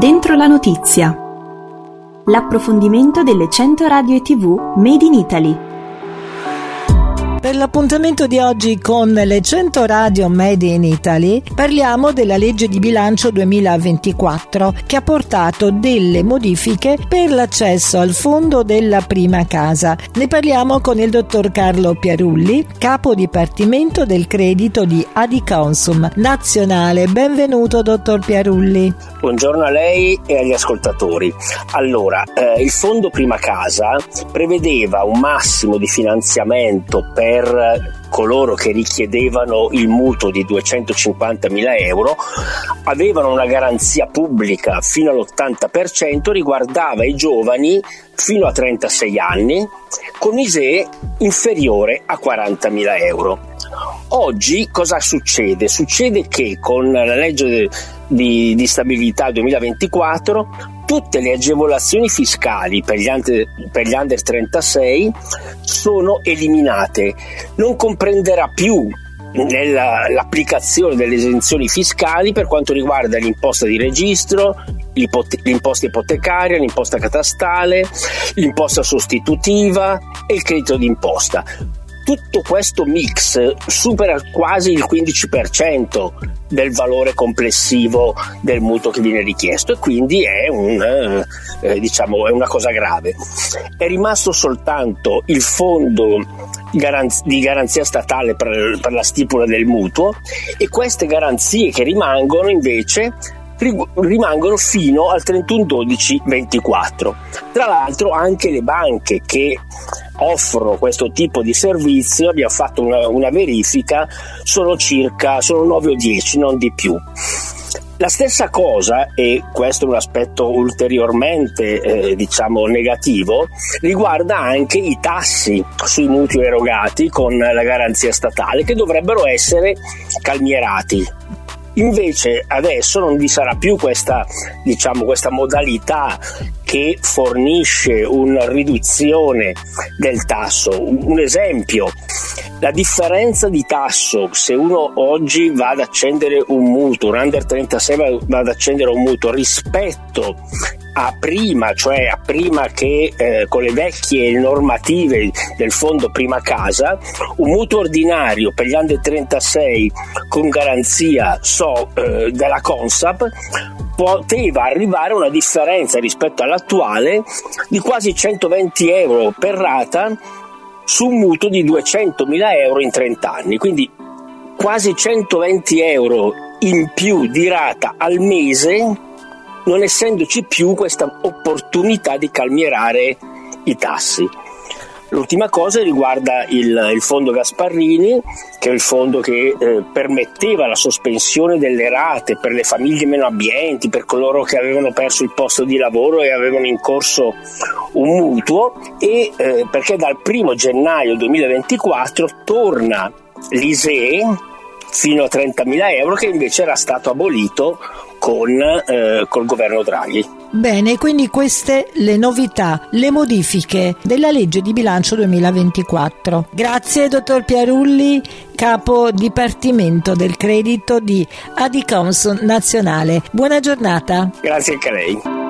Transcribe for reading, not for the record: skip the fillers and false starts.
Dentro la notizia. L'approfondimento delle 100 radio e TV Made in Italy. Per l'appuntamento di oggi con le 100 radio Made in Italy parliamo della legge di bilancio 2024 che ha portato delle modifiche per l'accesso al fondo della prima casa. Ne parliamo con il dottor Carlo Pierulli, capo dipartimento del credito di Adiconsum Nazionale. Benvenuto dottor Pierulli. Buongiorno a lei e agli ascoltatori. Allora, il fondo prima casa prevedeva un massimo di finanziamento per coloro che richiedevano il mutuo di 250.000 euro, avevano una garanzia pubblica fino all'80%, riguardava i giovani fino a 36 anni con ISEE inferiore a 40.000 euro. Oggi cosa succede? Succede che con la legge di stabilità 2024 tutte le agevolazioni fiscali per gli under 36 sono eliminate. Non comprenderà più l'applicazione delle esenzioni fiscali per quanto riguarda l'imposta di registro, l'imposta ipotecaria, l'imposta catastale, l'imposta sostitutiva e il credito d'imposta. Tutto questo mix supera quasi il 15% del valore complessivo del mutuo che viene richiesto e quindi è una cosa grave. È rimasto soltanto il fondo di garanzia statale per la stipula del mutuo e queste garanzie che rimangono invece rimangono fino al 31/12/24. Tra l'altro anche le banche che offrono questo tipo di servizio, abbiamo fatto una verifica, sono 9 o 10, non di più. La stessa cosa, e questo è un aspetto ulteriormente negativo, riguarda anche i tassi sui mutui erogati con la garanzia statale che dovrebbero essere calmierati. Invece adesso non vi sarà più questa modalità che fornisce una riduzione del tasso. Un esempio, la differenza di tasso se uno oggi va ad accendere un mutuo, un under 36 va ad accendere un mutuo rispetto a prima, cioè a prima che con le vecchie normative del fondo prima casa, un mutuo ordinario per gli under 36 con garanzia della Consap poteva arrivare a una differenza rispetto all'attuale di quasi 120 euro per rata su un mutuo di 200.000 euro in 30 anni, quindi quasi 120 euro in più di rata al mese, non essendoci più questa opportunità di calmierare i tassi. L'ultima cosa riguarda il fondo Gasparrini, che è il fondo che permetteva la sospensione delle rate per le famiglie meno abbienti, per coloro che avevano perso il posto di lavoro e avevano in corso un mutuo, e perché dal 1 gennaio 2024 torna l'ISEE fino a 30.000 euro, che invece era stato abolito col governo Draghi. Bene, quindi queste le novità, le modifiche della legge di bilancio 2024. Grazie dottor Pierulli, capo dipartimento del credito di Adiconsum Nazionale. Buona giornata. Grazie anche a lei.